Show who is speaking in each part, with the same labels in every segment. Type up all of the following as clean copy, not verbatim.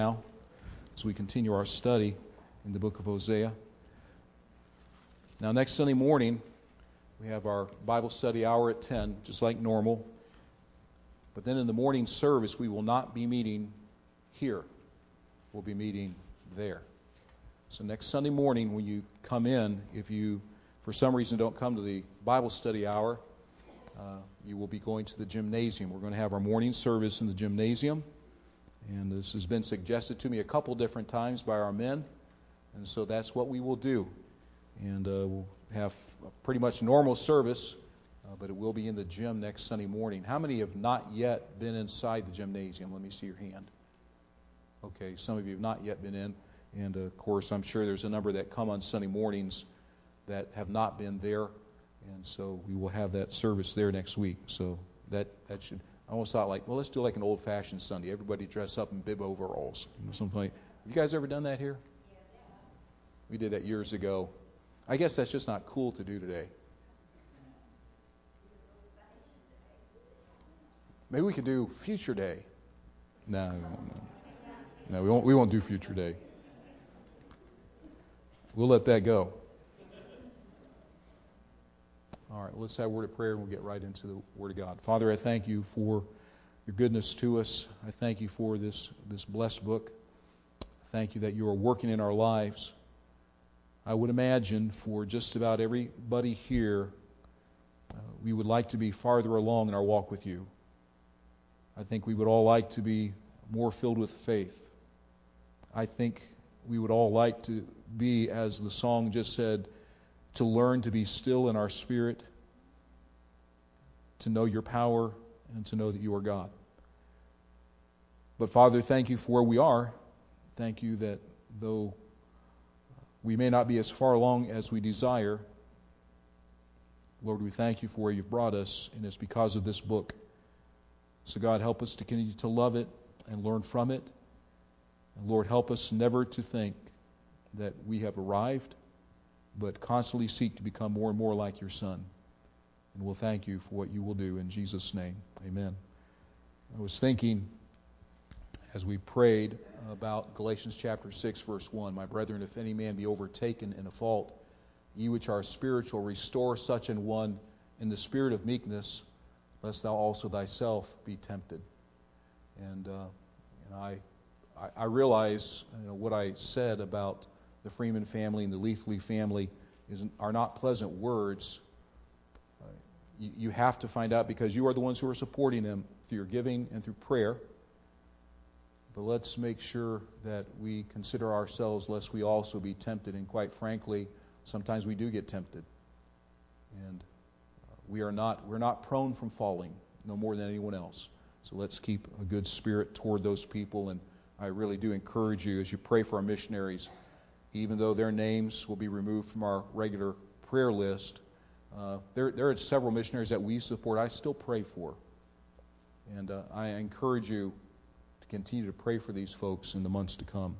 Speaker 1: now as we continue our study in the book of Hosea. Now, next Sunday morning, we have our Bible study hour at 10, just like normal. But then in the morning service, we will not be meeting here. We'll be meeting there. So next Sunday morning, when you come in, if you, for some reason, don't come to the Bible study hour, you will be going to the gymnasium. We're going to have our morning service in the gymnasium. And this has been suggested to me a couple different times by our men. And so that's what we will do. And we'll have a pretty much normal service, but it will be in the gym next Sunday morning. How many have not yet been inside the gymnasium? Let me see your hand. Okay, some of you have not yet been in. And, of course, I'm sure there's a number that come on Sunday mornings that have not been there. And so we will have that service there next week. So that should... I almost thought, like, well, let's do like an old-fashioned Sunday. Everybody dress up in bib overalls. Something like. Have you guys ever done that here? We did that years ago. I guess that's just not cool to do today. Maybe we could do Future Day. No, we won't do Future Day. We'll let that go. All right, let's have a word of prayer and we'll get right into the Word of God. Father, I thank you for your goodness to us. I thank you for this blessed book. Thank you that you are working in our lives. I would imagine for just about everybody here, we would like to be farther along in our walk with you. I think we would all like to be more filled with faith. I think we would all like to be, as the song just said, to learn to be still in our spirit, to know your power, and to know that you are God. But Father, thank you for where we are. Thank you that though we may not be as far along as we desire, Lord, we thank you for where you've brought us, and it's because of this book. So God, help us to continue to love it and learn from it. And Lord, help us never to think that we have arrived, but constantly seek to become more and more like your Son. And we'll thank you for what you will do in Jesus' name. Amen. I was thinking as we prayed about Galatians chapter 6, verse 1, My brethren, if any man be overtaken in a fault, ye which are spiritual, restore such an one in the spirit of meekness, lest thou also thyself be tempted. And I realize what I said about the Freeman family and the Leithley family are not pleasant words. You have to find out because you are the ones who are supporting them through your giving and through prayer. But let's make sure that we consider ourselves lest we also be tempted. And quite frankly, sometimes we do get tempted. And we're not prone from falling, no more than anyone else. So let's keep a good spirit toward those people. And I really do encourage you as you pray for our missionaries, even though their names will be removed from our regular prayer list, there are several missionaries that we support I still pray for. And I encourage you to continue to pray for these folks in the months to come.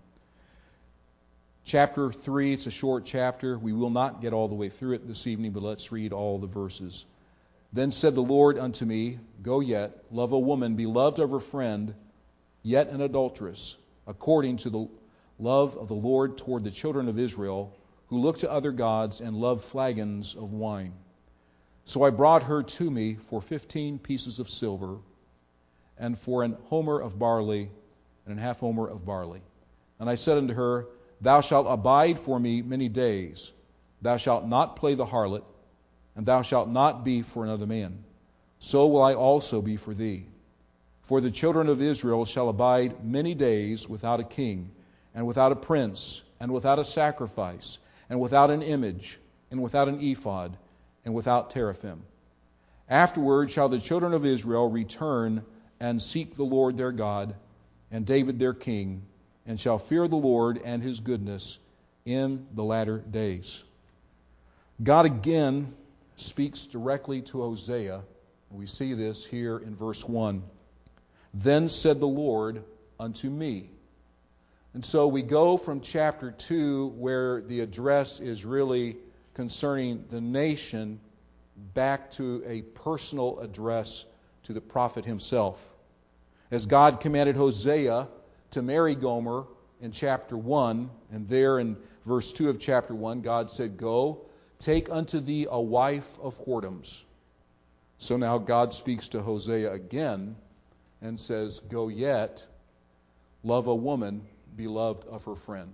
Speaker 1: Chapter 3, it's a short chapter. We will not get all the way through it this evening, but let's read all the verses. Then said the Lord unto me, Go yet, love a woman, beloved of her friend, yet an adulteress, according to the love of the Lord toward the children of Israel, who look to other gods and love flagons of wine. So I brought her to me for 15 pieces of silver, and for an homer of barley, and an half homer of barley. And I said unto her, Thou shalt abide for me many days. Thou shalt not play the harlot, and thou shalt not be for another man. So will I also be for thee. For the children of Israel shall abide many days without a king, and without a prince, and without a sacrifice, and without an image, and without an ephod, and without teraphim. Afterward shall the children of Israel return and seek the Lord their God, and David their king, and shall fear the Lord and his goodness in the latter days. God again speaks directly to Hosea. We see this here in verse 1. Then said the Lord unto me. And so we go from chapter 2, where the address is really concerning the nation, back to a personal address to the prophet himself. As God commanded Hosea to marry Gomer in chapter 1, and there in verse 2 of chapter 1, God said, "Go, take unto thee a wife of whoredoms." So now God speaks to Hosea again and says, "Go yet, love a woman beloved of her friend."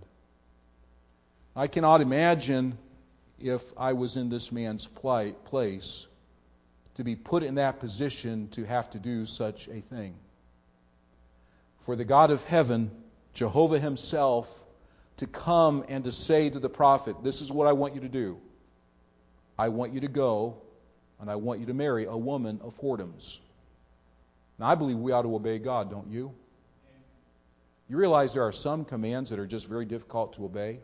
Speaker 1: I cannot imagine, if I was in this man's place, to be put in that position to have to do such a thing. For the God of heaven, Jehovah himself, to come and to say to the prophet, "This is what I want you to do. I want you to go, and I want you to marry a woman of whoredoms." Now, I believe we ought to obey God, don't you? You realize there are some commands that are just very difficult to obey?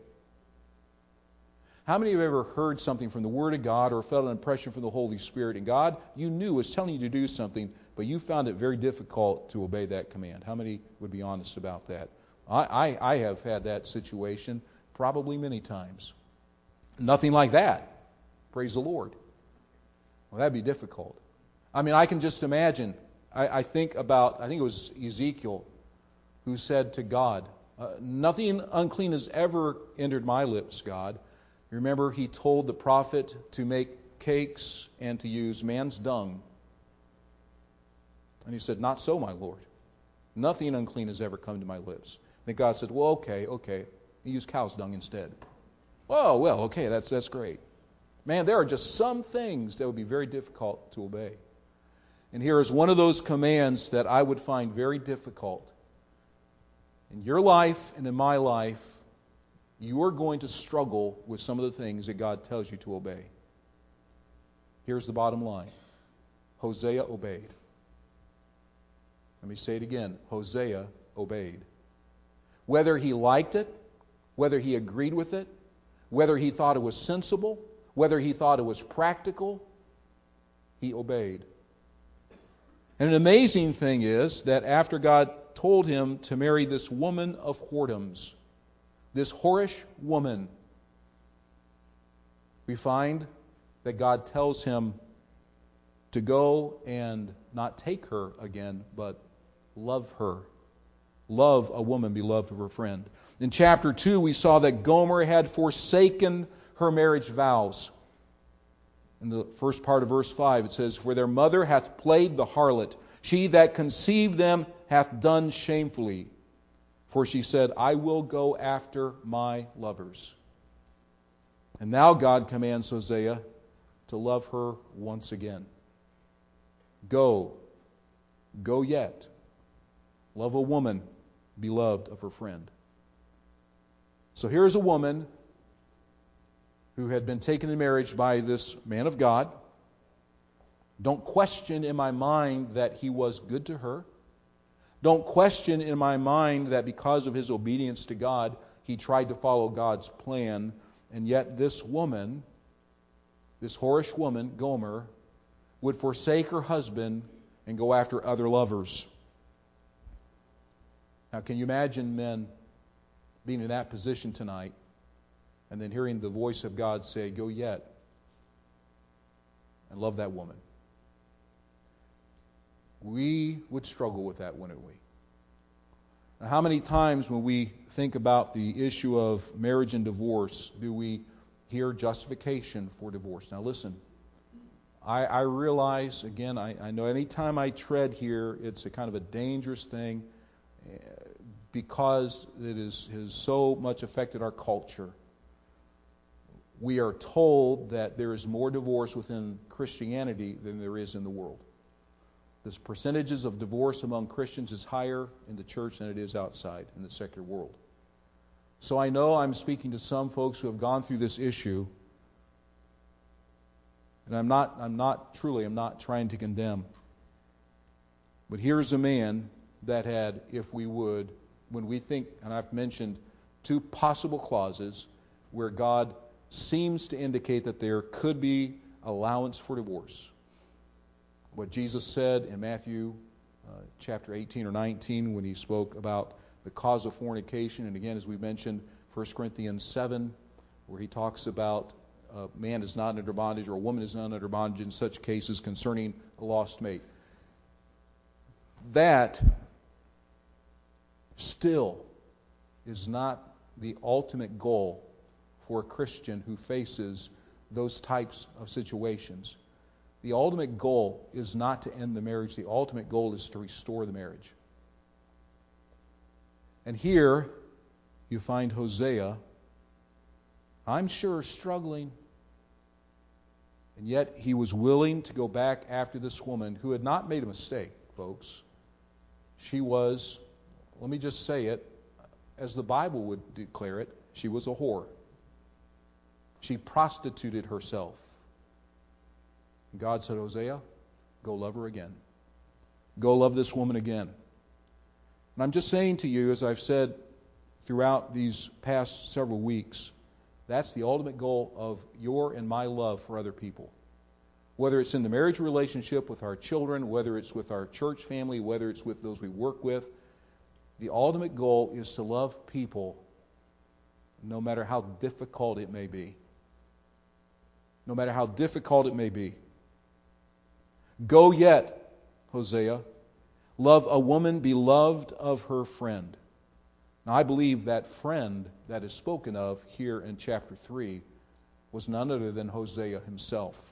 Speaker 1: How many of you have ever heard something from the Word of God or felt an impression from the Holy Spirit, and God, you knew, was telling you to do something, but you found it very difficult to obey that command? How many would be honest about that? I have had that situation probably many times. Nothing like that. Praise the Lord. Well, that'd be difficult. I mean, I can just imagine. I think it was Ezekiel who said to God, "Nothing unclean has ever entered my lips, God." Remember, he told the prophet to make cakes and to use man's dung. And he said, "Not so, my Lord. Nothing unclean has ever come to my lips." Then God said, "Well, okay. He used cow's dung instead." "Oh, well, okay, that's great." Man, there are just some things that would be very difficult to obey. And here is one of those commands that I would find very difficult. In your life and in my life, you are going to struggle with some of the things that God tells you to obey. Here's the bottom line. Hosea obeyed. Let me say it again. Hosea obeyed. Whether he liked it, whether he agreed with it, whether he thought it was sensible, whether he thought it was practical, he obeyed. And an amazing thing is that after God told him to marry this woman of whoredoms, this whorish woman, we find that God tells him to go and not take her again, but love her. Love a woman beloved of her friend. In chapter 2, we saw that Gomer had forsaken her marriage vows. In the first part of verse 5, it says, "For their mother hath played the harlot. She that conceived them hath done shamefully. For she said, I will go after my lovers." And now God commands Hosea to love her once again. Go yet. Love a woman beloved of her friend. So here's a woman who had been taken in marriage by this man of God. Don't question in my mind that he was good to her. Don't question in my mind that because of his obedience to God, he tried to follow God's plan. And yet this woman, this whorish woman, Gomer, would forsake her husband and go after other lovers. Now, can you imagine men being in that position tonight and then hearing the voice of God say, "Go yet and love that woman"? We would struggle with that, wouldn't we? Now, how many times when we think about the issue of marriage and divorce do we hear justification for divorce? Now listen, I realize, again, I know any time I tread here, it's a kind of a dangerous thing because it has so much affected our culture. We are told that there is more divorce within Christianity than there is in the world. The percentages of divorce among Christians is higher in the church than it is outside in the secular world. So I know I'm speaking to some folks who have gone through this issue, and I'm not trying to condemn. But here's a man that had, if we would, when we think, and I've mentioned two possible clauses where God seems to indicate that there could be allowance for divorce. What Jesus said in Matthew chapter 18 or 19 when he spoke about the cause of fornication, and again, as we mentioned, 1 Corinthians 7, where he talks about a man is not under bondage or a woman is not under bondage in such cases concerning a lost mate. That still is not the ultimate goal for a Christian who faces those types of situations. The ultimate goal is not to end the marriage. The ultimate goal is to restore the marriage. And here you find Hosea, I'm sure, struggling. And yet he was willing to go back after this woman who had not made a mistake, folks. She was, let me just say it, as the Bible would declare it, she was a whore. She prostituted herself. And God said, Hosea, go love her again. Go love this woman again. And I'm just saying to you, as I've said throughout these past several weeks, that's the ultimate goal of your and my love for other people. Whether it's in the marriage relationship with our children, whether it's with our church family, whether it's with those we work with, the ultimate goal is to love people no matter how difficult it may be. No matter how difficult it may be. Go yet, Hosea, love a woman beloved of her friend. Now, I believe that friend that is spoken of here in chapter 3 was none other than Hosea himself.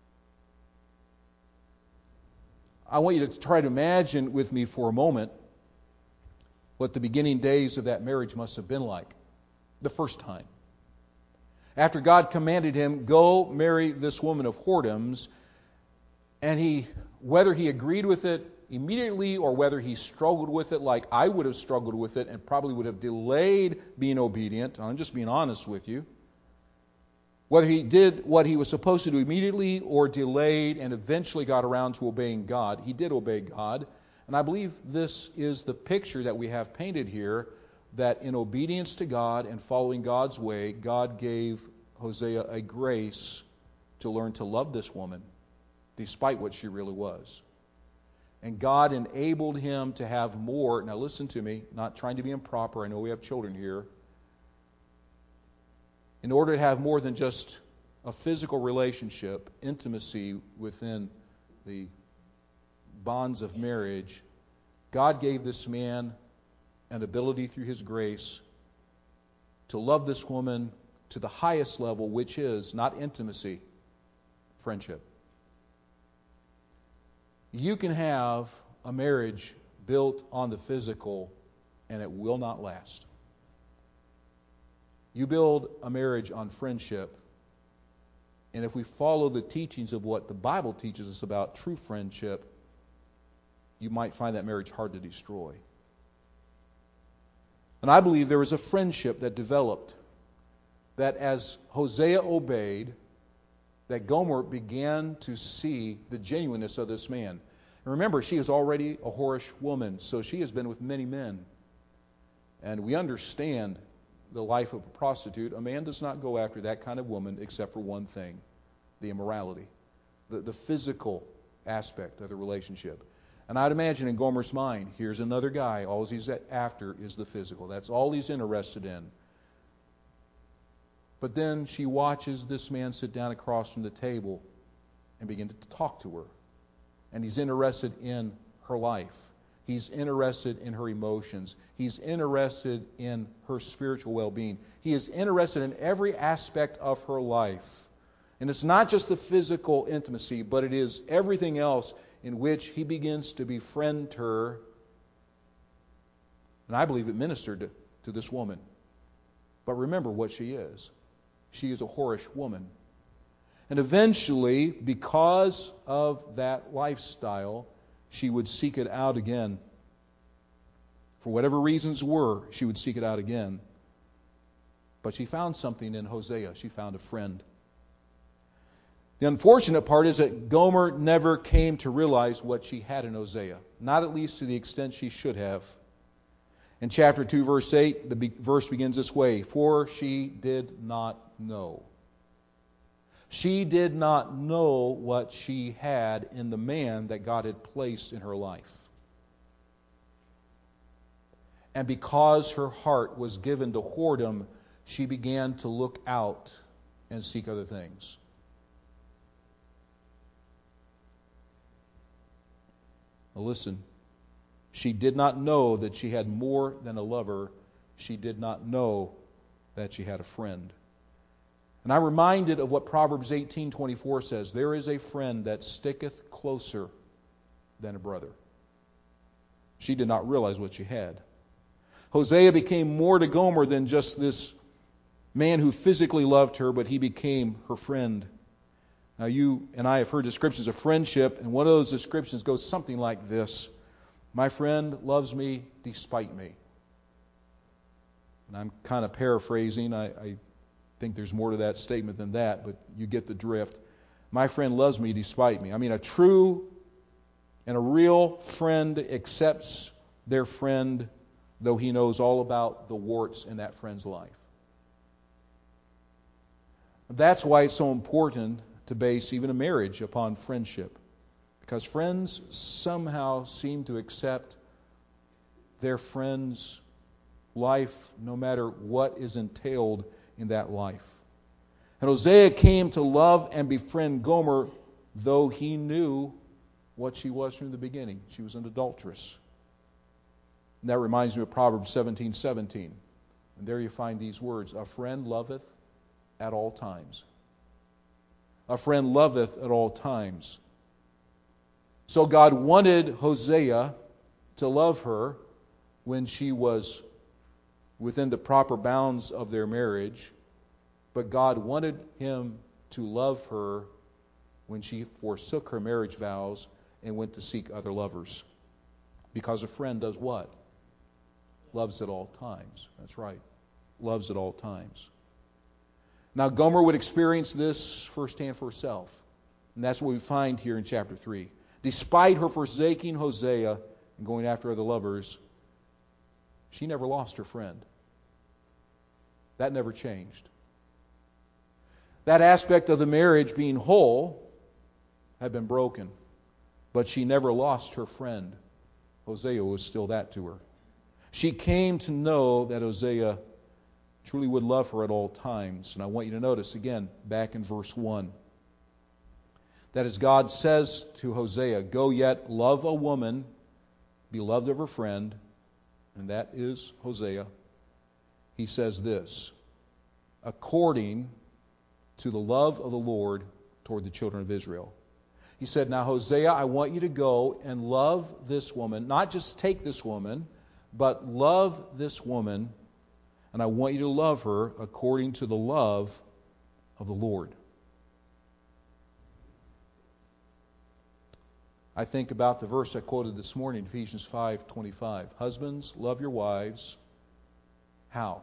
Speaker 1: I want you to try to imagine with me for a moment what the beginning days of that marriage must have been like, the first time. After God commanded him, go marry this woman of whoredoms, and whether he agreed with it immediately or whether he struggled with it like I would have struggled with it and probably would have delayed being obedient, I'm just being honest with you, whether he did what he was supposed to do immediately or delayed and eventually got around to obeying God, he did obey God. And I believe this is the picture that we have painted here, that in obedience to God and following God's way, God gave Hosea a grace to learn to love this woman despite what she really was. And God enabled him to have more. Now listen to me, not trying to be improper. I know we have children here. In order to have more than just a physical relationship, intimacy within the bonds of marriage, God gave this man an ability through His grace to love this woman to the highest level, which is not intimacy, friendship. You can have a marriage built on the physical, and it will not last. You build a marriage on friendship, and if we follow the teachings of what the Bible teaches us about true friendship, you might find that marriage hard to destroy. And I believe there was a friendship that developed, that as Hosea obeyed, that Gomer began to see the genuineness of this man. And remember, she is already a whorish woman, so she has been with many men. And we understand the life of a prostitute. A man does not go after that kind of woman except for one thing, the immorality, the physical aspect of the relationship. And I'd imagine in Gomer's mind, here's another guy, all he's after is the physical. That's all he's interested in. But then she watches this man sit down across from the table and begin to talk to her. And he's interested in her life. He's interested in her emotions. He's interested in her spiritual well-being. He is interested in every aspect of her life. And it's not just the physical intimacy, but it is everything else in which he begins to befriend her. And I believe it ministered to this woman. But remember what she is. She is a whorish woman. And eventually, because of that lifestyle, she would seek it out again. For whatever reasons were, she would seek it out again. But she found something in Hosea. She found a friend. The unfortunate part is that Gomer never came to realize what she had in Hosea. Not at least to the extent she should have. In chapter 2, verse 8, the verse begins this way: For she did not know. She did not know what she had in the man that God had placed in her life. And because her heart was given to whoredom, she began to look out and seek other things. Now listen, She did not know that she had more than a lover. She did not know that she had a friend. And I'm reminded of what Proverbs 18:24 says. There is a friend that sticketh closer than a brother. She did not realize what she had. Hosea became more to Gomer than just this man who physically loved her, but he became her friend. Now you and I have heard descriptions of friendship, and one of those descriptions goes something like this. My friend loves me despite me. And I'm kind of paraphrasing. I think there's more to that statement than that, but you get the drift. My friend loves me despite me. I mean, a true and a real friend accepts their friend, though he knows all about the warts in that friend's life. That's why it's so important to base even a marriage upon friendship. Because friends somehow seem to accept their friend's life no matter what is entailed in that life. And Hosea came to love and befriend Gomer, though he knew what she was from the beginning. She was an adulteress. And that reminds me of Proverbs 17:17. And there you find these words, a friend loveth at all times. A friend loveth at all times. So God wanted Hosea to love her when she was within the proper bounds of their marriage, but God wanted him to love her when she forsook her marriage vows and went to seek other lovers. Because a friend does what? Loves at all times. That's right. Loves at all times. Now Gomer would experience this firsthand for herself. And that's what we find here in chapter 3. Despite her forsaking Hosea and going after other lovers, she never lost her friend. That never changed. That aspect of the marriage being whole had been broken, but she never lost her friend. Hosea was still that to her. She came to know that Hosea truly would love her at all times. And I want you to notice again, back in verse 1, that as God says to Hosea, go yet love a woman, beloved of her friend, and that is Hosea. He says this, according to the love of the Lord toward the children of Israel. He said, now Hosea, I want you to go and love this woman, not just take this woman, but love this woman, and I want you to love her according to the love of the Lord. I think about the verse I quoted this morning, Ephesians 5:25. Husbands, love your wives. How?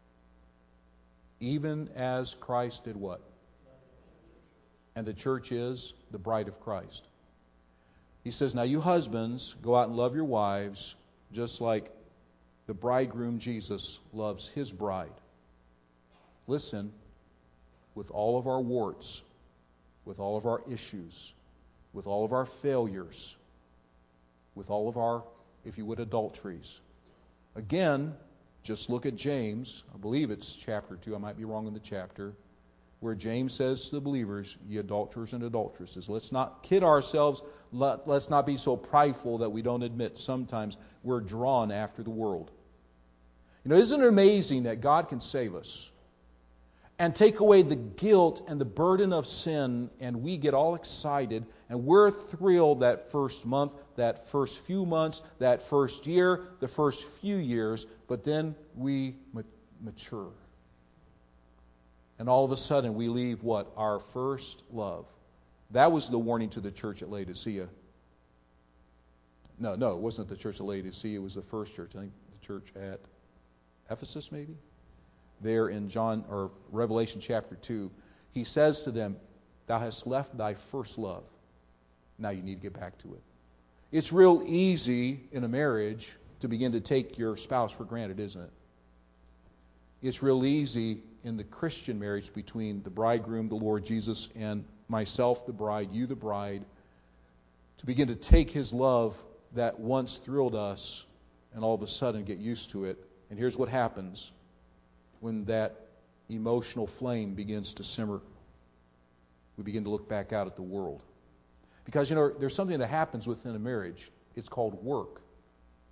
Speaker 1: Even as Christ did what? And the church is the bride of Christ. He says, now you husbands, go out and love your wives, just like the bridegroom Jesus loves his bride. Listen, with all of our warts, with all of our issues, with all of our failures, with all of our, if you would, adulteries. Again, just look at James. I believe it's chapter 2. I might be wrong in the chapter. Where James says to the believers, ye adulterers and adulteresses, let's not kid ourselves. Let's not be so prideful that we don't admit sometimes we're drawn after the world. You know, isn't it amazing that God can save us and take away the guilt and the burden of sin, and we get all excited, and we're thrilled that first month, that first few months, that first year, the first few years, but then we mature. And all of a sudden we leave what? Our first love. That was the warning to the church at Laodicea. No, it wasn't the church at Laodicea, it was the first church. I think the church at Ephesus maybe? There in John or Revelation chapter 2, he says to them, thou hast left thy first love. Now you need to get back to it. It's real easy in a marriage to begin to take your spouse for granted, isn't it? It's real easy in the Christian marriage between the bridegroom, the Lord Jesus, and myself, the bride, you, the bride, to begin to take his love that once thrilled us and all of a sudden get used to it. And here's what happens when that emotional flame begins to simmer. We begin to look back out at the world. Because, you know, there's something that happens within a marriage. It's called work.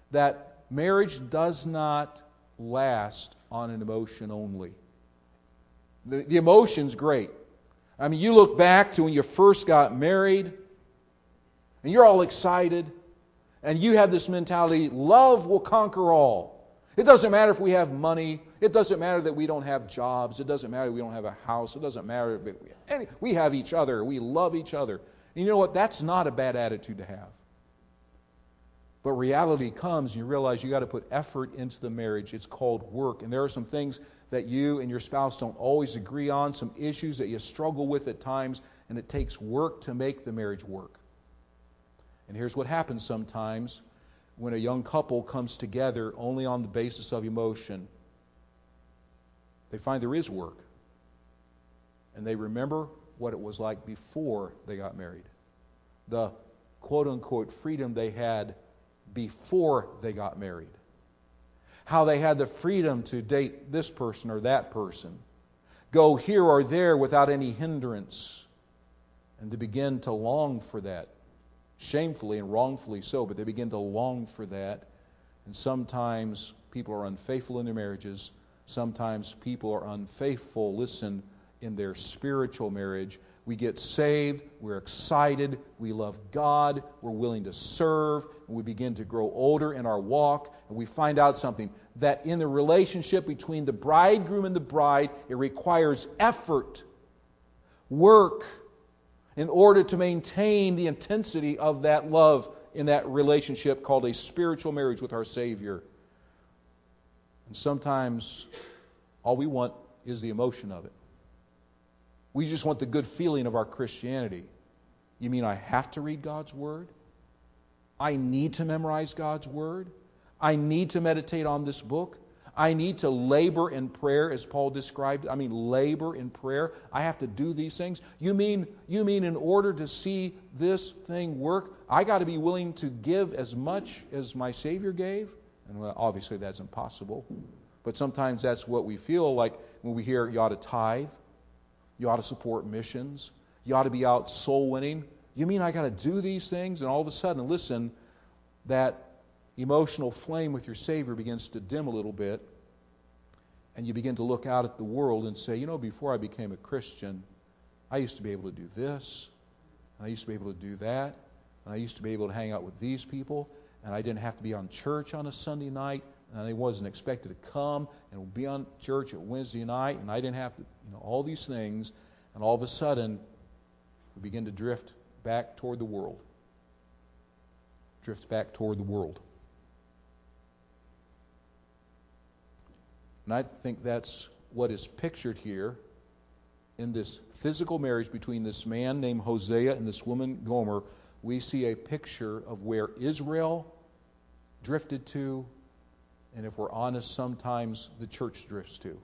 Speaker 1: that marriage does not last on an emotion only. The emotion's great. I mean, you look back to when you first got married, and you're all excited, and you have this mentality, love will conquer all. It doesn't matter if we have money. It doesn't matter that we don't have jobs. It doesn't matter that we don't have a house. It doesn't matter if we have each other. We love each other. And you know what? That's not a bad attitude to have. But reality comes, and you realize you got to put effort into the marriage. It's called work. And there are some things that you and your spouse don't always agree on, some issues that you struggle with at times, and it takes work to make the marriage work. And here's what happens sometimes when a young couple comes together only on the basis of emotion. They find there is work. And they remember what it was like before they got married. The quote-unquote freedom they had before they got married. How they had the freedom to date this person or that person. Go here or there without any hindrance. And to begin to long for that. Shamefully and wrongfully so, but they begin to long for that. And sometimes people are unfaithful in their marriages. Sometimes people are unfaithful, listen, in their spiritual marriage. We get saved, we're excited, we love God, we're willing to serve, and we begin to grow older in our walk, and we find out something, that in the relationship between the bridegroom and the bride, it requires effort, work, in order to maintain the intensity of that love in that relationship called a spiritual marriage with our Savior. And sometimes all we want is the emotion of it. We just want the good feeling of our Christianity. You mean I have to read God's Word? I need to memorize God's Word? I need to meditate on this book? I need to labor in prayer, as Paul described. I mean, labor in prayer. I have to do these things. You mean in order to see this thing work, I got to be willing to give as much as my Savior gave? And well, obviously that's impossible. But sometimes that's what we feel like when we hear you ought to tithe, you ought to support missions, you ought to be out soul winning. You mean I got to do these things? And all of a sudden, listen, that emotional flame with your Savior begins to dim a little bit, and you begin to look out at the world and say, you know, before I became a Christian, I used to be able to do this, and I used to be able to do that, and I used to be able to hang out with these people, and I didn't have to be on church on a Sunday night, and I wasn't expected to come and be on church at Wednesday night, and I didn't have to, all these things, and all of a sudden, we begin to drift back toward the world. Drift back toward the world. And I think that's what is pictured here in this physical marriage between this man named Hosea and this woman Gomer. We see a picture of where Israel drifted to, and if we're honest, sometimes the church drifts to.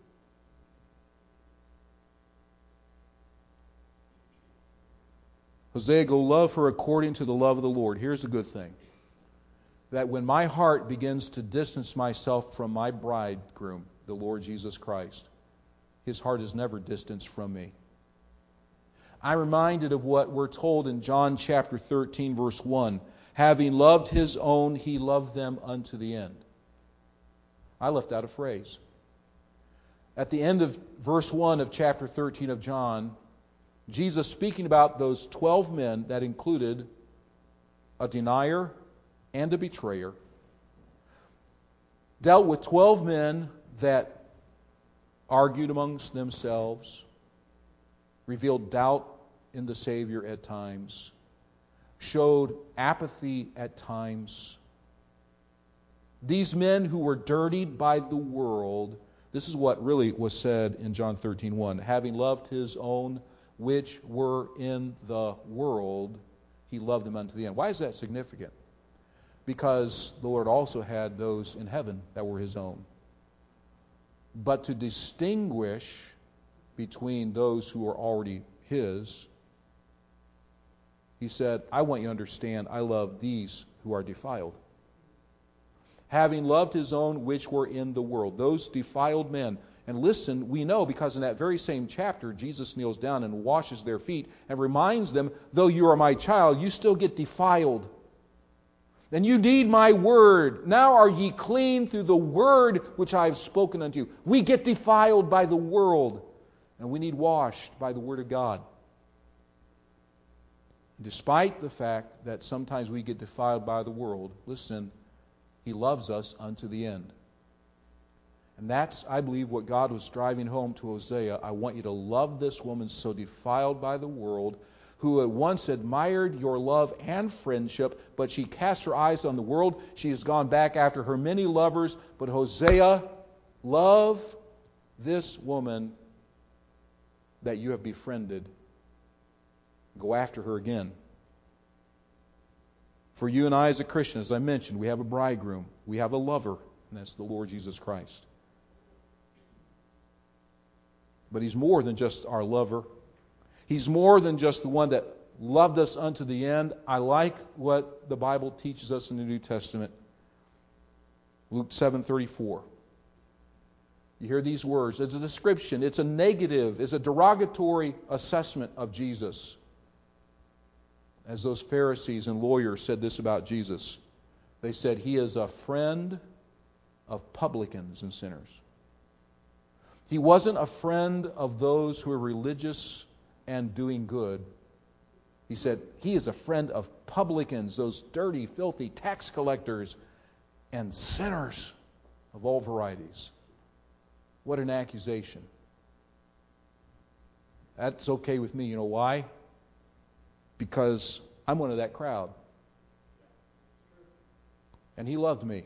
Speaker 1: Hosea, go love her according to the love of the Lord. Here's the good thing. That when my heart begins to distance myself from my bridegroom, the Lord Jesus Christ, His heart is never distanced from me. I'm reminded of what we're told in John chapter 13, verse 1. Having loved His own, He loved them unto the end. I left out a phrase. At the end of verse 1 of chapter 13 of John, Jesus, speaking about those 12 men that included a denier and a betrayer, dealt with 12 men that argued amongst themselves, revealed doubt in the Savior at times, showed apathy at times. These men who were dirtied by the world, this is what really was said in John 13:1. Having loved His own which were in the world, He loved them unto the end. Why is that significant? Because the Lord also had those in heaven that were His own. But to distinguish between those who are already His, He said, I want you to understand, I love these who are defiled. Having loved His own which were in the world, those defiled men. And listen, we know because in that very same chapter, Jesus kneels down and washes their feet and reminds them, though you are my child, you still get defiled. then you need my word. Now are ye clean through the word which I have spoken unto you. We get defiled by the world, and we need washed by the word of God. Despite the fact that sometimes we get defiled by the world, listen, He loves us unto the end. And that's, I believe, what God was driving home to Hosea. I want you to love this woman so defiled by the world, who at once admired your love and friendship, but she cast her eyes on the world. She has gone back after her many lovers. But Hosea, love this woman that you have befriended. Go after her again. For you and I as a Christian, as I mentioned, we have a bridegroom. We have a lover, and that's the Lord Jesus Christ. But He's more than just our lover. He's more than just the one that loved us unto the end. I like what the Bible teaches us in the New Testament. Luke 7:34. You hear these words. It's a description. It's a negative. It's a derogatory assessment of Jesus. As those Pharisees and lawyers said this about Jesus. They said, He is a friend of publicans and sinners. He wasn't a friend of those who are religious and doing good. He said, He is a friend of publicans, those dirty, filthy tax collectors and sinners of all varieties. What an accusation. That's okay with me. You know why? Because I'm one of that crowd. And He loved me.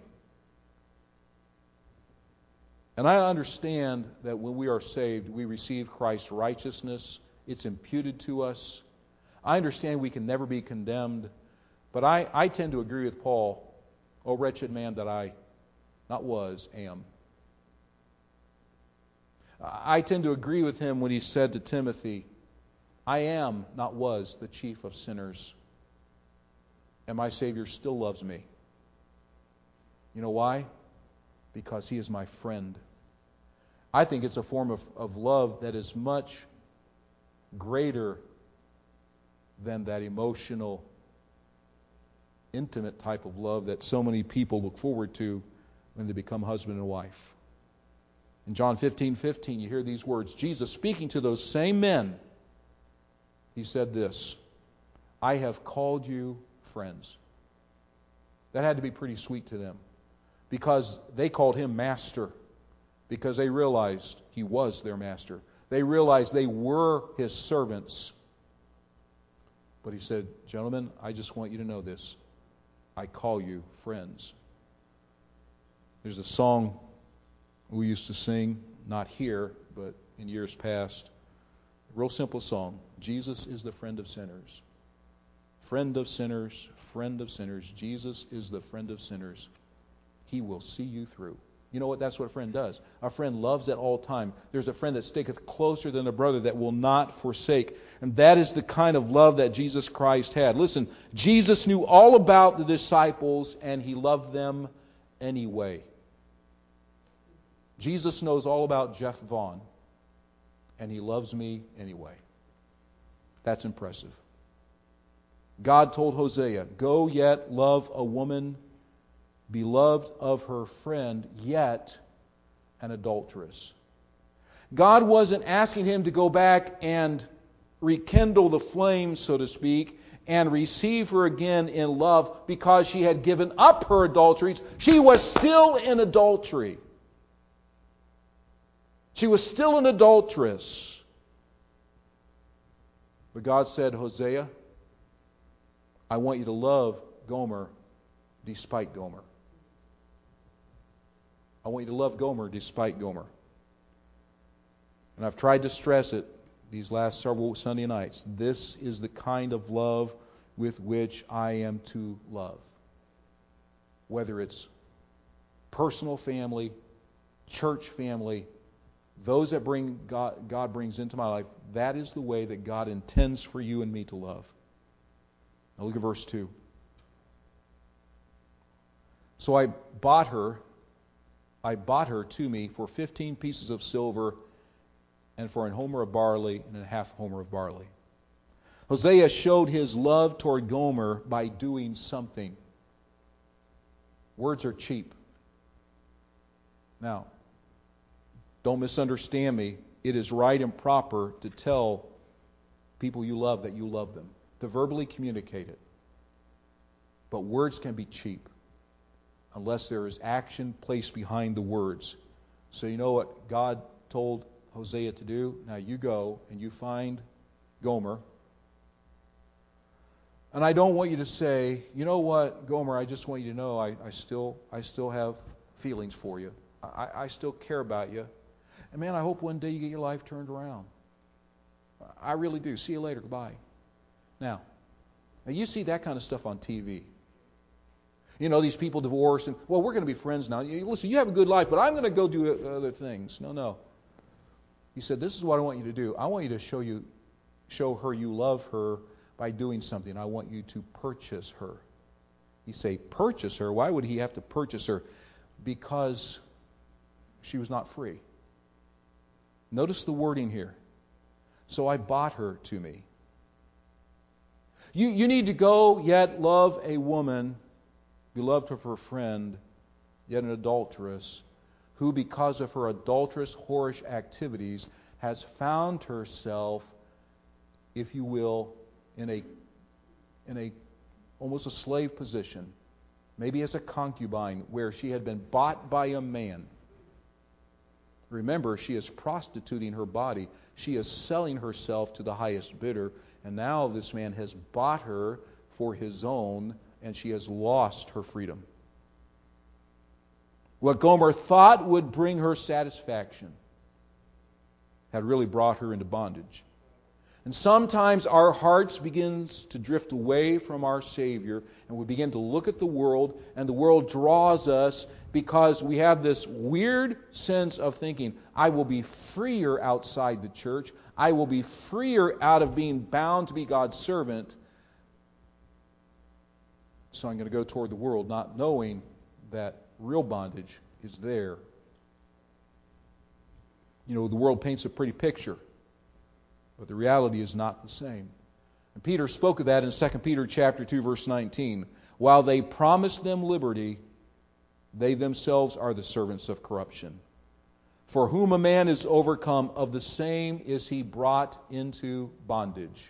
Speaker 1: And I understand that when we are saved, we receive Christ's righteousness. It's imputed to us. I understand we can never be condemned. But I tend to agree with Paul. O wretched man that I not was, am. I tend to agree with him when he said to Timothy, I am, not was, the chief of sinners. And my Savior still loves me. You know why? Because He is my friend. I think it's a form of love that is much greater than that emotional, intimate type of love that so many people look forward to when they become husband and wife. In John 15:15, you hear these words. Jesus speaking to those same men, He said this, I have called you friends. That had to be pretty sweet to them because they called Him master because they realized He was their master. They realized they were His servants. But He said, gentlemen, I just want you to know this. I call you friends. There's a song we used to sing, not here, but in years past. A real simple song. Jesus is the friend of sinners. Friend of sinners, friend of sinners. Jesus is the friend of sinners. He will see you through. You know what? That's what a friend does. A friend loves at all time. There's a friend that sticketh closer than a brother that will not forsake. And that is the kind of love that Jesus Christ had. Listen, Jesus knew all about the disciples and He loved them anyway. Jesus knows all about Jeff Vaughn and He loves me anyway. That's impressive. God told Hosea, go yet love a woman beloved of her friend, yet an adulteress. God wasn't asking him to go back and rekindle the flame, so to speak, and receive her again in love because she had given up her adulteries. She was still in adultery. She was still an adulteress. But God said, Hosea, I want you to love Gomer despite Gomer. I want you to love Gomer despite Gomer. And I've tried to stress it these last several Sunday nights. This is the kind of love with which I am to love. Whether it's personal family, church family, those that bring God brings into my life, that is the way that God intends for you and me to love. Now look at verse 2. So I bought her to me for 15 pieces of silver and for an homer of barley and a half homer of barley. Hosea showed his love toward Gomer by doing something. Words are cheap. Now, don't misunderstand me. It is right and proper to tell people you love that you love them, to verbally communicate it. But words can be cheap unless there is action placed behind the words. So you know what God told Hosea to do? Now you go and you find Gomer. And I don't want you to say, you know what, Gomer, I just want you to know I still have feelings for you. I still care about you. And man, I hope one day you get your life turned around. I really do. See you later. Goodbye. Now you see that kind of stuff on TV. You know, these people divorced and, well, we're going to be friends now. Listen, you have a good life, but I'm going to go do other things. No. He said, this is what I want you to do. I want you to show her you love her by doing something. I want you to purchase her. You say, purchase her? Why would he have to purchase her? Because she was not free. Notice the wording here. So I bought her to me. You need to go yet love a woman, beloved of her friend, yet an adulteress, who because of her adulterous, whorish activities has found herself, if you will, in a almost a slave position, maybe as a concubine, where she had been bought by a man. Remember, she is prostituting her body. She is selling herself to the highest bidder, and now this man has bought her for his own, and she has lost her freedom. What Gomer thought would bring her satisfaction had really brought her into bondage. And sometimes our hearts begins to drift away from our Savior, and we begin to look at the world, and the world draws us because we have this weird sense of thinking, I will be freer outside the church. I will be freer out of being bound to be God's servant. So I'm going to go toward the world, not knowing that real bondage is there. You know, the world paints a pretty picture, but the reality is not the same. And Peter spoke of that in 2 Peter chapter 2, verse 19. While they promise them liberty, they themselves are the servants of corruption. For whom a man is overcome, of the same is he brought into bondage.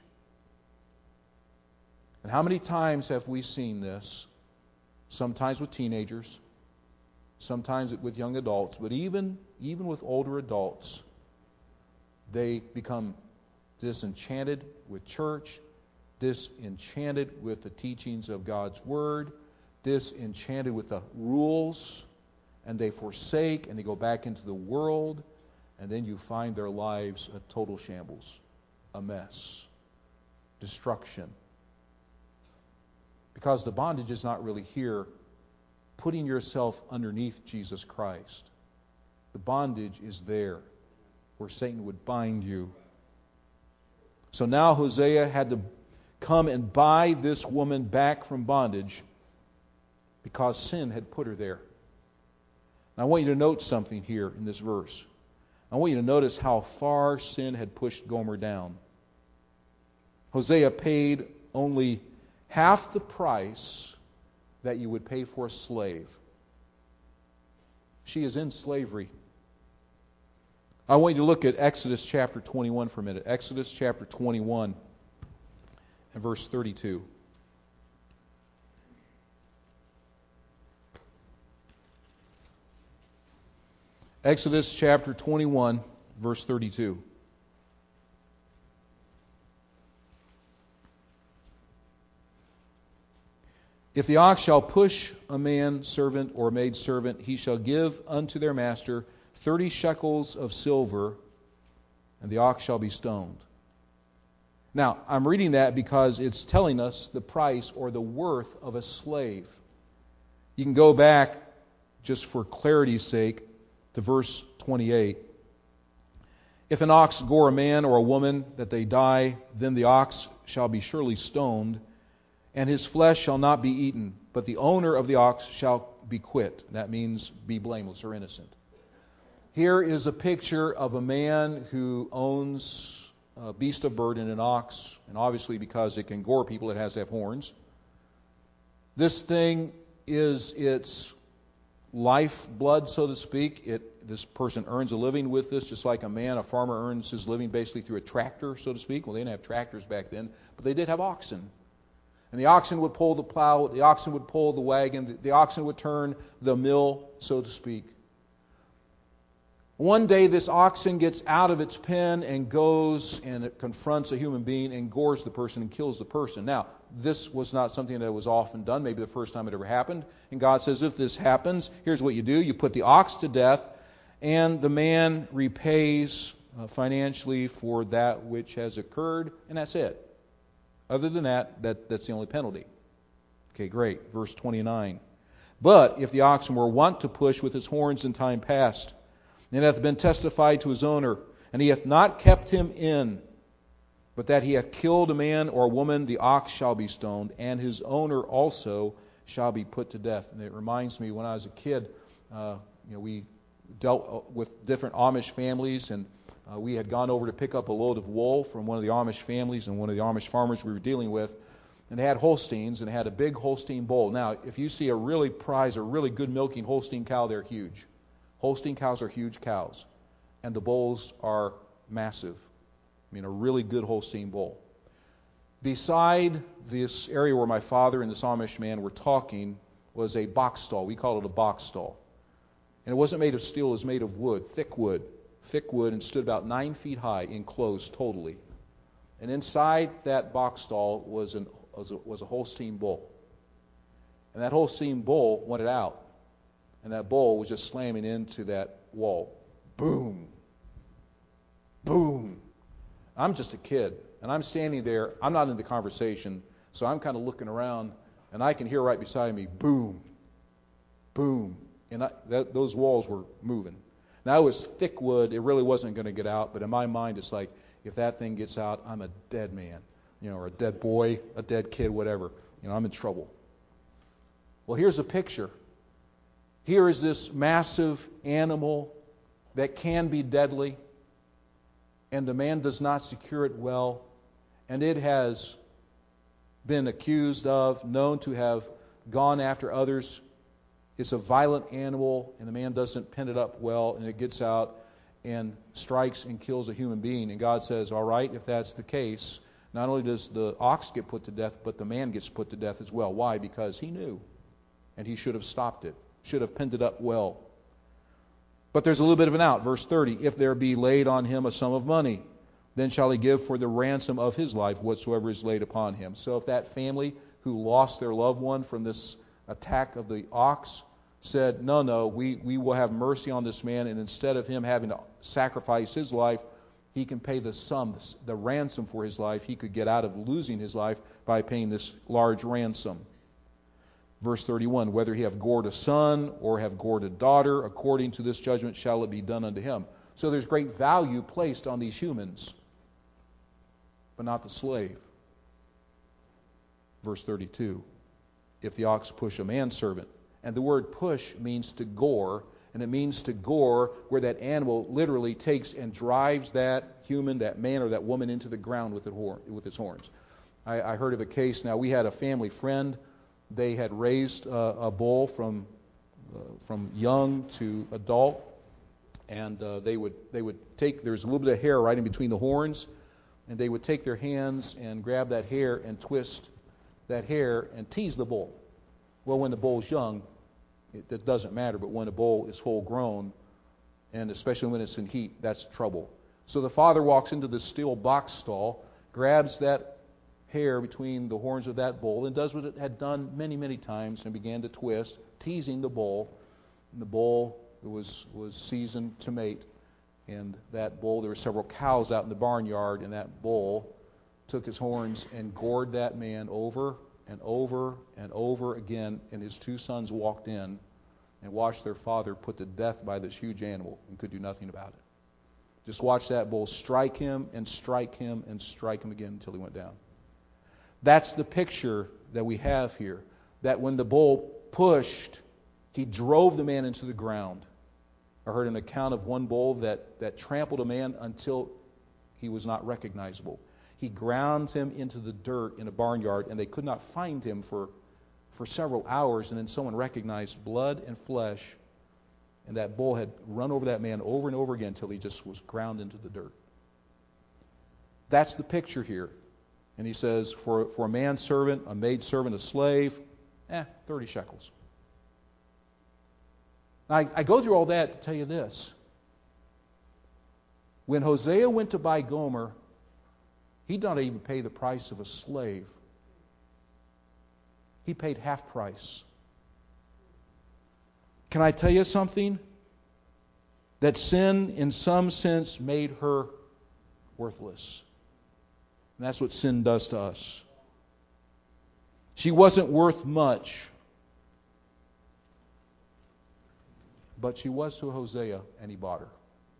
Speaker 1: And how many times have we seen this? Sometimes with teenagers, sometimes with young adults, but even with older adults, they become disenchanted with church, disenchanted with the teachings of God's Word, disenchanted with the rules, and they forsake and they go back into the world, and then you find their lives a total shambles, a mess, destruction. Because the bondage is not really here, putting yourself underneath Jesus Christ. The bondage is there, where Satan would bind you. So now Hosea had to come and buy this woman back from bondage because sin had put her there. Now I want you to note something here in this verse. I want you to notice how far sin had pushed Gomer down. Hosea paid only half the price that you would pay for a slave. She is in slavery. I want you to look at Exodus chapter 21 for a minute. Exodus chapter 21 and verse 32. Exodus chapter 21, verse 32. If the ox shall push a man servant or maid servant, he shall give unto their master 30 shekels of silver, and the ox shall be stoned. Now, I'm reading that because it's telling us the price or the worth of a slave. You can go back, just for clarity's sake, to verse 28. If an ox gore a man or a woman that they die, then the ox shall be surely stoned, and his flesh shall not be eaten, but the owner of the ox shall be quit. That means be blameless or innocent. Here is a picture of a man who owns a beast of burden, an ox, and obviously because it can gore people, it has to have horns. This thing is its lifeblood, so to speak. This person earns a living with this, just like a farmer earns his living basically through a tractor, so to speak. Well, they didn't have tractors back then, but they did have oxen. And the oxen would pull the plow, the oxen would pull the wagon, the oxen would turn the mill, so to speak. One day this oxen gets out of its pen and goes and it confronts a human being and gores the person and kills the person. Now, this was not something that was often done, maybe the first time it ever happened. And God says, if this happens, here's what you do. You put the ox to death, and the man repays financially for that which has occurred, and that's it. Other than that's the only penalty. Okay, great. Verse 29. But if the oxen were wont to push with his horns in time past, and hath been testified to his owner, and he hath not kept him in, but that he hath killed a man or a woman, the ox shall be stoned, and his owner also shall be put to death. And it reminds me, when I was a kid, we dealt with different Amish families, and we had gone over to pick up a load of wool from one of the Amish families and one of the Amish farmers we were dealing with, and they had Holsteins, and had a big Holstein bull. Now, if you see a really good milking Holstein cow, they're huge. Holstein cows are huge cows, and the bulls are massive. I mean, a really good Holstein bull. Beside this area where my father and this Amish man were talking was a box stall. We call it a box stall. And it wasn't made of steel, it was made of wood, thick wood, and stood about 9 feet high, enclosed totally. And inside that box stall was a Holstein bull. And that Holstein bull wanted out. And that bull was just slamming into that wall. Boom. Boom. I'm just a kid. And I'm standing there. I'm not in the conversation. So I'm kind of looking around. And I can hear right beside me, boom. Boom. And those walls were moving. Now it was thick wood. It really wasn't going to get out. But in my mind, it's like, if that thing gets out, I'm a dead man. Or a dead boy, a dead kid, whatever. I'm in trouble. Well, here's a picture. Here is this massive animal that can be deadly, and the man does not secure it well, and it has been accused of, known to have gone after others. It's a violent animal, and the man doesn't pin it up well, and it gets out and strikes and kills a human being. And God says, all right, if that's the case, not only does the ox get put to death, but the man gets put to death as well. Why? Because he knew, and he should have stopped it. Should have pinned it up well. But there's a little bit of an out. Verse 30, if there be laid on him a sum of money, then shall he give for the ransom of his life whatsoever is laid upon him. So if that family who lost their loved one from this attack of the ox said, no, we will have mercy on this man, and instead of him having to sacrifice his life, he can pay the sum, the ransom for his life. He could get out of losing his life by paying this large ransom. Verse 31, whether he have gored a son or have gored a daughter, according to this judgment shall it be done unto him. So there's great value placed on these humans, but not the slave. Verse 32, if the ox push a manservant. And the word push means to gore, and it means to gore where that animal literally takes and drives that human, that man or that woman into the ground with its horns. I heard of a case. Now, we had a family friend. They had raised a bull from young to adult, and they would take, there's a little bit of hair right in between the horns, and they would take their hands and grab that hair and twist that hair and tease the bull. Well, when the bull's young, it doesn't matter, but when a bull is full grown, and especially when it's in heat, that's trouble. So the father walks into the steel box stall, grabs that hair between the horns of that bull, and does what it had done many, many times, and began to twist, teasing the bull. And the bull was seasoned to mate. And that bull, there were several cows out in the barnyard, and that bull took his horns and gored that man over and over and over again. And his 2 sons walked in and watched their father put to death by this huge animal and could do nothing about it. Just watch that bull strike him and strike him and strike him again until he went down. That's the picture that we have here. That when the bull pushed, he drove the man into the ground. I heard an account of one bull that trampled a man until he was not recognizable. He ground him into the dirt in a barnyard, and they could not find him for for several hours, and then someone recognized blood and flesh, and that bull had run over that man over and over again until he just was ground into the dirt. That's the picture here. And he says, for a manservant, a maidservant, a slave, 30 shekels. Now, I go through all that to tell you this. When Hosea went to buy Gomer, he did not even pay the price of a slave. He paid half price. Can I tell you something? That sin, in some sense, made her worthless. And that's what sin does to us. She wasn't worth much, but she was to Hosea, and he bought her.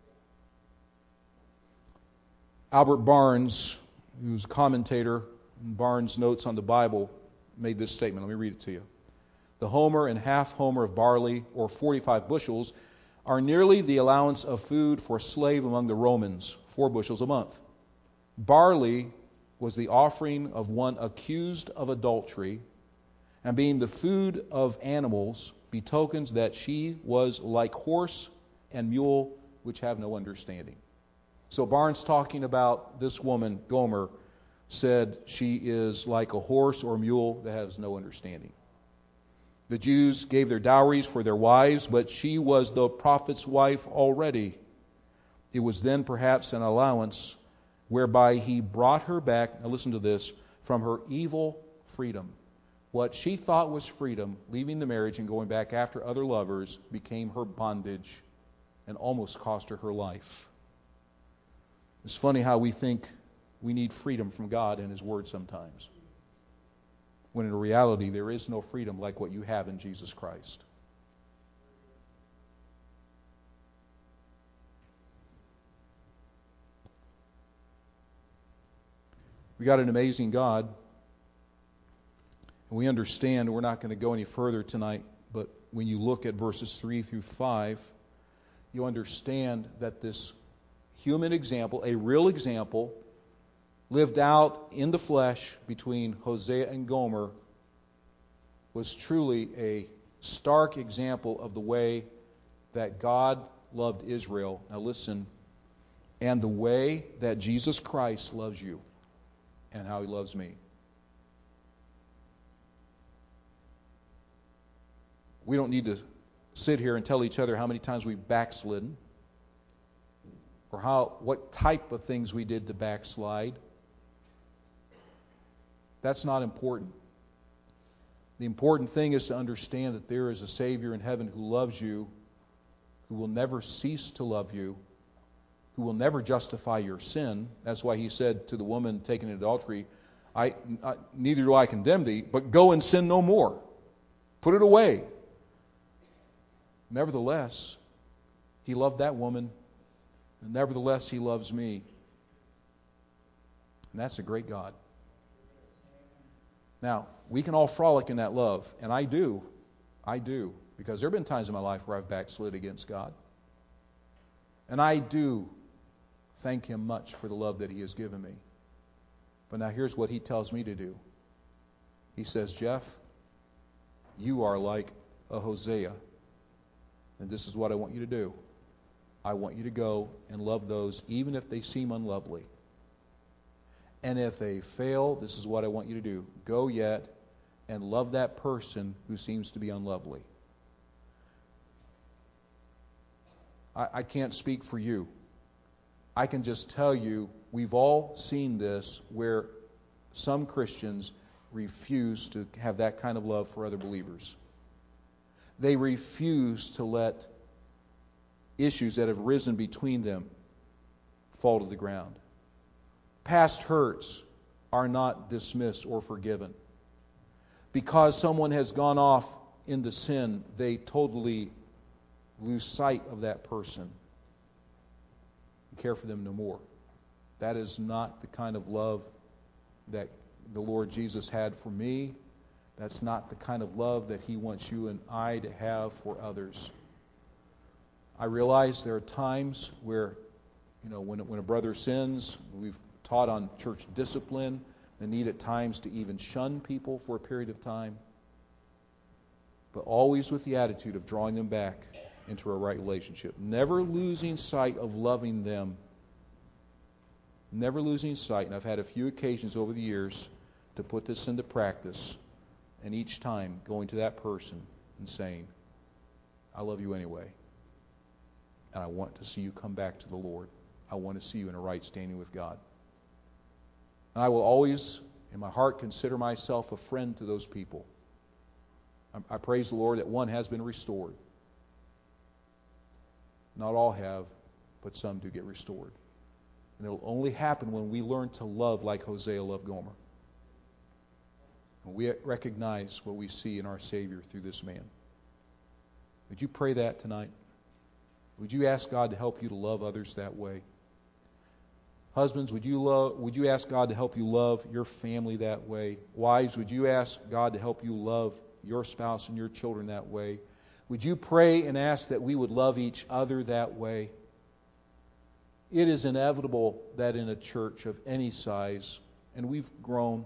Speaker 1: Albert Barnes, who's a commentator in Barnes' Notes on the Bible, made this statement. Let me read it to you. The homer and half homer of barley, or 45 bushels, are nearly the allowance of food for a slave among the Romans, 4 bushels a month. Barley was the offering of one accused of adultery, and being the food of animals, betokens that she was like horse and mule, which have no understanding. So Barnes, talking about this woman, Gomer, said she is like a horse or mule that has no understanding. The Jews gave their dowries for their wives, but she was the prophet's wife already. It was then perhaps an allowance whereby he brought her back, now listen to this, from her evil freedom. What she thought was freedom, leaving the marriage and going back after other lovers, became her bondage and almost cost her life. It's funny how we think we need freedom from God and His Word sometimes, when in reality there is no freedom like what you have in Jesus Christ. We got an amazing God, and we understand. We're not going to go any further tonight, but when you look at verses 3 through 5, you understand that this human example, a real example, lived out in the flesh between Hosea and Gomer, was truly a stark example of the way that God loved Israel. Now listen, and the way that Jesus Christ loves you and how He loves me. We don't need to sit here and tell each other how many times we've backslidden, or what type of things we did to backslide. That's not important. The important thing is to understand that there is a Savior in heaven who loves you, who will never cease to love you, who will never justify your sin. That's why He said to the woman taken in adultery, neither do I condemn thee, but go and sin no more. Put it away. Nevertheless, He loved that woman, and nevertheless He loves me. And that's a great God. Now, we can all frolic in that love, and I do, because there have been times in my life where I've backslid against God. And I do thank Him much for the love that He has given me. But now here's what He tells me to do. He says, Jeff, you are like a Hosea, and this is what I want you to do. I want you to go and love those even if they seem unlovely. And if they fail, this is what I want you to do. Go yet and love that person who seems to be unlovely. I can't speak for you. I can just tell you, we've all seen this where some Christians refuse to have that kind of love for other believers. They refuse to let issues that have risen between them fall to the ground. Past hurts are not dismissed or forgiven. Because someone has gone off into sin, they totally lose sight of that person and care for them no more. That is not the kind of love that the Lord Jesus had for me. That's not the kind of love that He wants you and I to have for others. I realize there are times where, when a brother sins, we've taught on church discipline, the need at times to even shun people for a period of time. but always with the attitude of drawing them back into a right relationship. Never losing sight of loving them. Never losing sight. And I've had a few occasions over the years to put this into practice, and each time going to that person and saying, I love you anyway, and I want to see you come back to the Lord. I want to see you in a right standing with God. And I will always, in my heart, consider myself a friend to those people. I praise the Lord that one has been restored. Not all have, but some do get restored. And it will only happen when we learn to love like Hosea loved Gomer. When we recognize what we see in our Savior through this man. Would you pray that tonight? Would you ask God to help you to love others that way? Husbands, would you ask God to help you love your family that way? Wives, would you ask God to help you love your spouse and your children that way? Would you pray and ask that we would love each other that way? It is inevitable that in a church of any size, and we've grown,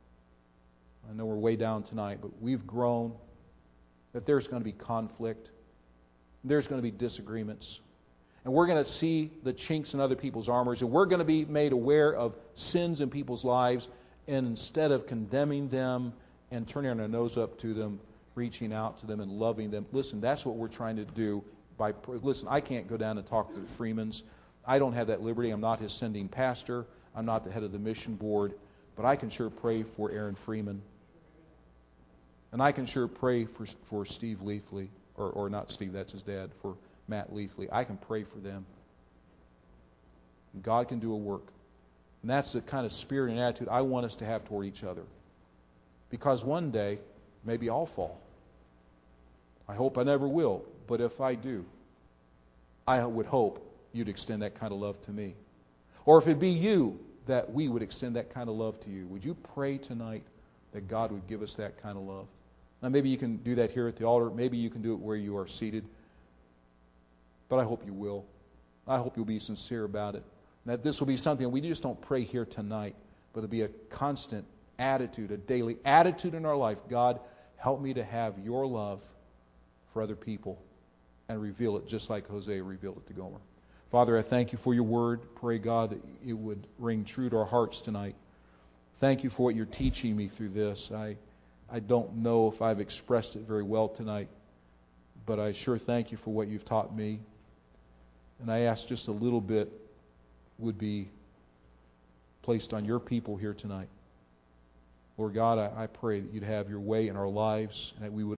Speaker 1: I know we're way down tonight, but we've grown, that there's going to be conflict, there's going to be disagreements, and we're going to see the chinks in other people's armors, and we're going to be made aware of sins in people's lives, and instead of condemning them and turning our nose up to them, reaching out to them and loving them. Listen, that's what we're trying to do. Listen, I can't go down and talk to the Freemans. I don't have that liberty. I'm not his sending pastor. I'm not the head of the mission board. But I can sure pray for Aaron Freeman. And I can sure pray for Steve Leathley. Or not Steve, that's his dad. For Matt Leathley. I can pray for them. And God can do a work. And that's the kind of spirit and attitude I want us to have toward each other. Because one day, maybe I'll fall. I hope I never will. But if I do, I would hope you'd extend that kind of love to me. Or if it be you, that we would extend that kind of love to you. Would you pray tonight that God would give us that kind of love? Now maybe you can do that here at the altar. Maybe you can do it where you are seated. But I hope you will. I hope you'll be sincere about it. And that this will be something we just don't pray here tonight, but it'll be a constant attitude, a daily attitude in our life. God, help me to have your love for other people and reveal it just like Hosea revealed it to Gomer. Father, I thank you for your word. Pray, God, that it would ring true to our hearts tonight. Thank you for what you're teaching me through this. I don't know if I've expressed it very well tonight, but I sure thank you for what you've taught me. And I ask just a little bit would be placed on your people here tonight. Lord God, I pray that you'd have your way in our lives and that we would